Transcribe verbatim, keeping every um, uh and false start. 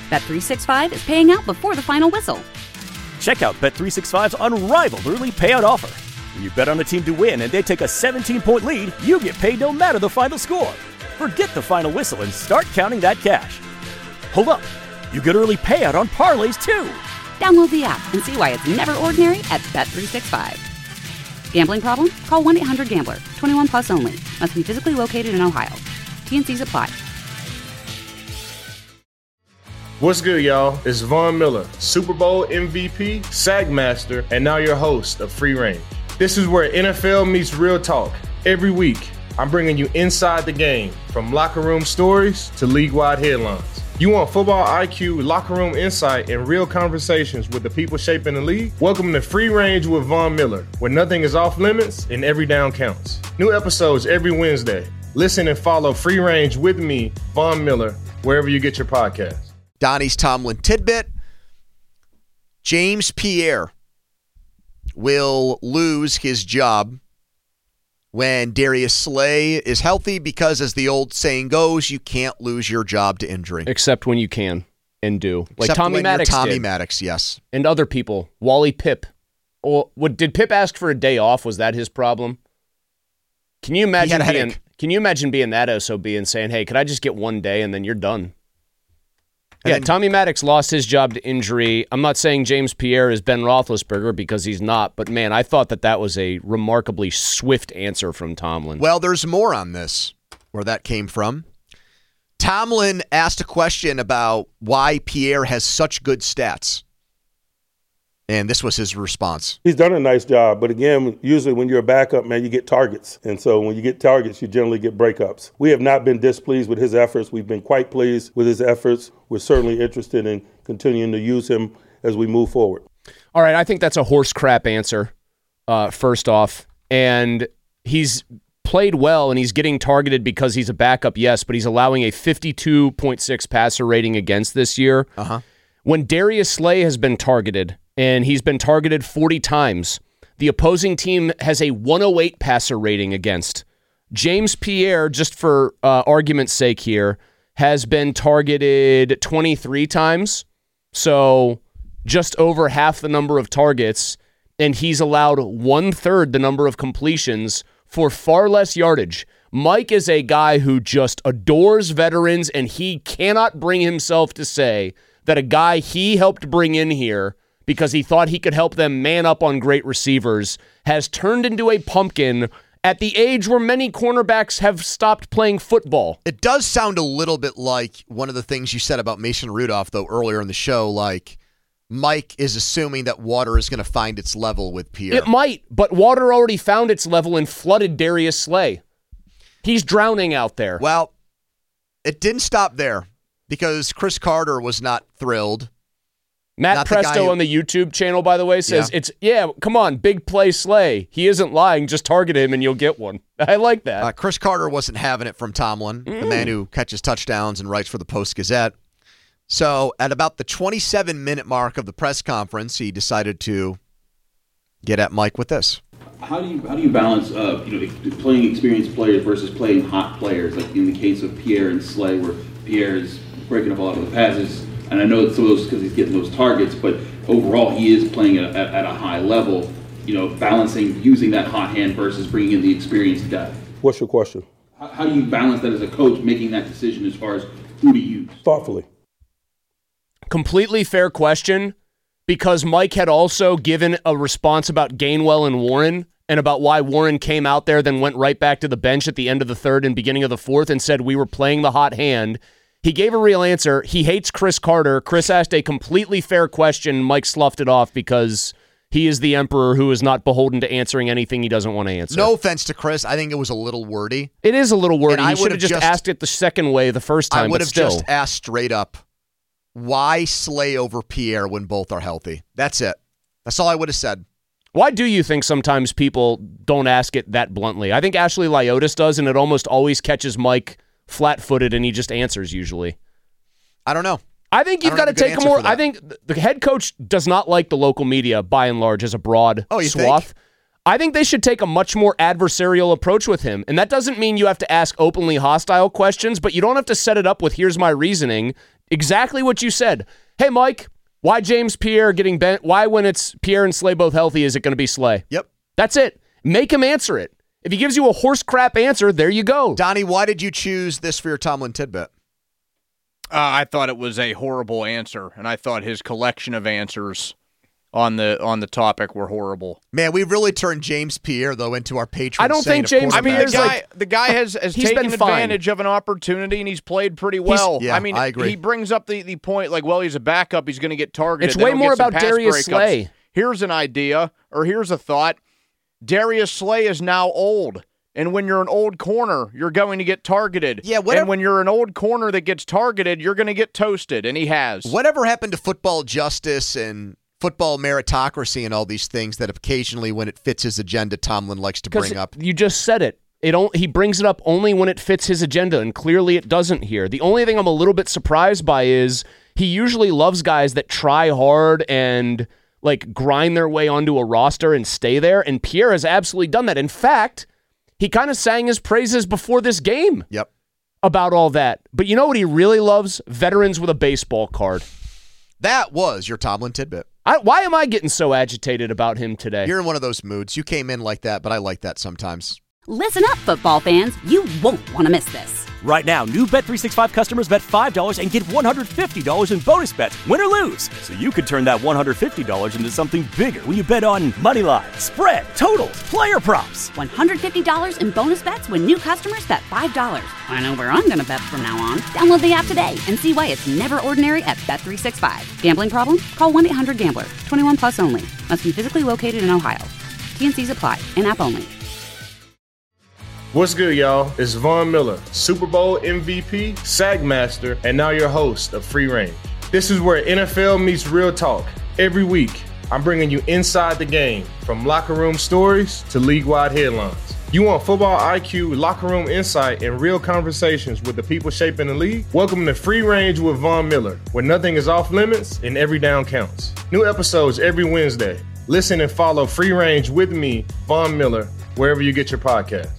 Bet three sixty-five is paying out before the final whistle. Check out Bet three sixty-five's unrivaled early payout offer. When you bet on a team to win and they take a seventeen-point lead, you get paid no matter the final score. Forget the final whistle and start counting that cash. Hold up. You get early payout on parlays, too. Download the app and see why it's never ordinary at Bet three sixty-five. Gambling problem? Call one eight hundred gambler. twenty-one plus only. Must be physically located in Ohio. T N Cs apply. What's good, y'all? It's Von Miller, Super Bowl M V P, Sack Master, and now your host of Free Range. This is where N F L meets real talk. Every week, I'm bringing you inside the game, from locker room stories to league-wide headlines. You want football I Q, locker room insight, and real conversations with the people shaping the league? Welcome to Free Range with Von Miller, where nothing is off limits and every down counts. New episodes every Wednesday. Listen and follow Free Range with me, Von Miller, wherever you get your podcasts. Donnie's Tomlin tidbit. James Pierre will lose his job when Darius Slay is healthy because, as the old saying goes, you can't lose your job to injury. Except when you can and do. Like Except Tommy when Maddox Tommy did. Maddox, yes. And other people. Wally Pipp. Or, what, did Pipp ask for a day off? Was that his problem? Can you imagine being, can you imagine being that S O B and saying, hey, could I just get one day and then you're done? And yeah, then, Tommy Maddox lost his job to injury. I'm not saying James Pierre is Ben Roethlisberger because he's not, but man, I thought that that was a remarkably swift answer from Tomlin. Well, there's more on this, where that came from. Tomlin asked a question about why Pierre has such good stats. And this was his response. He's done a nice job, but again, usually when you're a backup, man, you get targets. And so when you get targets, you generally get breakups. We have not been displeased with his efforts. We've been quite pleased with his efforts. We're certainly interested in continuing to use him as we move forward. All right, I think that's a horse crap answer, uh, first off. And he's played well, and he's getting targeted because he's a backup, yes, but he's allowing a fifty-two point six passer rating against this year. Uh-huh. When Darius Slay has been targeted, and he's been targeted forty times, the opposing team has a one oh eight passer rating against. James Pierre, just for uh, argument's sake here, has been targeted twenty-three times, so just over half the number of targets, and he's allowed one-third the number of completions for far less yardage. Mike is a guy who just adores veterans, and he cannot bring himself to say that a guy he helped bring in here because he thought he could help them man up on great receivers, has turned into a pumpkin at the age where many cornerbacks have stopped playing football. It does sound a little bit like one of the things you said about Mason Rudolph, though, earlier in the show, like Mike is assuming that water is going to find its level with Pierre. It might, but water already found its level and flooded Darius Slay. He's drowning out there. Well, it didn't stop there because Chris Carter was not thrilled. Matt Not Presto the who, on the YouTube channel, by the way, says, yeah. it's, yeah, come on, big play Slay. He isn't lying. Just target him and you'll get one. I like that. Uh, Chris Carter wasn't having it from Tomlin, mm. the man who catches touchdowns and writes for the Post-Gazette. So at about the twenty-seven minute mark of the press conference, he decided to get at Mike with this. How do you how do you balance uh, you know playing experienced players versus playing hot players? Like in the case of Pierre and Slay, where Pierre is breaking up a lot of the passes. And I know it's those because he's getting those targets, but overall he is playing at, at, at a high level, you know, balancing, using that hot hand versus bringing in the experienced guy. What's your question? How, how do you balance that as a coach, making that decision as far as who to use? Thoughtfully. Completely fair question, because Mike had also given a response about Gainwell and Warren and about why Warren came out there, then went right back to the bench at the end of the third and beginning of the fourth and said we were playing the hot hand. He gave a real answer. He hates Chris Carter. Chris asked a completely fair question. Mike sloughed it off because he is the emperor who is not beholden to answering anything he doesn't want to answer. No offense to Chris. I think it was a little wordy. It is a little wordy. I He should have just, just asked it the second way the first time, I would but have still. just asked straight up, why Slay over Pierre when both are healthy? That's it. That's all I would have said. Why do you think sometimes people don't ask it that bluntly? I think Ashley Lyotis does, and it almost always catches Mike flat-footed, and he just answers usually. I don't know. I think you've got to take a more. I think the head coach does not like the local media by and large as a broad oh, you swath. Think? I think they should take a much more adversarial approach with him. And that doesn't mean you have to ask openly hostile questions, but you don't have to set it up with, here's my reasoning. Exactly what you said. Hey, Mike, why James Pierre getting bent? Why, when it's Pierre and Slay both healthy, is it going to be Slay? Yep. That's it. Make him answer it. If he gives you a horse crap answer, there you go. Donnie, why did you choose this for your Tomlin tidbit? Uh, I thought it was a horrible answer, and I thought his collection of answers on the on the topic were horrible. Man, we really turned James Pierre, though, into our patron. I don't think James I mean, Pierre's the guy, like, the guy has, has he's taken been fine. advantage of an opportunity, and he's played pretty well. yeah, I mean, I agree. he brings up the, the point, like, well, he's a backup. He's going to get targeted. It's Then way he'll more get some about pass Darius breakups. Slay. Here's an idea, or here's a thought. Darius Slay is now old. And when you're an old corner, you're going to get targeted. Yeah, whatever, and when you're an old corner that gets targeted, you're going to get toasted, and he has. Whatever happened to football justice and football meritocracy and all these things that occasionally, when it fits his agenda, Tomlin likes to bring up? You just said it. It don't, he brings it up only when it fits his agenda, and clearly it doesn't here. The only thing I'm a little bit surprised by is he usually loves guys that try hard and like grind their way onto a roster and stay there, and Pierre has absolutely done that. In fact, he kind of sang his praises before this game Yep. about all that. But you know what he really loves? Veterans with a baseball card. That was your Tomlin tidbit. I, why am I getting so agitated about him today? You're in one of those moods. You came in like that, but I like that sometimes. Listen up, football fans. You won't want to miss this. Right now, new Bet three sixty-five customers bet five dollars and get one hundred fifty dollars in bonus bets, win or lose. So you could turn that one hundred fifty dollars into something bigger when you bet on money line, spread, totals, player props. one hundred fifty dollars in bonus bets when new customers bet five dollars. I know where I'm going to bet from now on. Download the app today and see why it's never ordinary at Bet three sixty-five. Gambling problem? Call one eight hundred gambler. twenty-one plus only. Must be physically located in Ohio. T N Cs apply. In-app only. What's good, y'all? It's Von Miller, Super Bowl M V P, SAG Master, and now your host of Free Range. This is where N F L meets real talk. Every week, I'm bringing you inside the game, from locker room stories to league-wide headlines. You want football I Q, locker room insight, and real conversations with the people shaping the league? Welcome to Free Range with Von Miller, where nothing is off limits and every down counts. New episodes every Wednesday. Listen and follow Free Range with me, Von Miller, wherever you get your podcasts.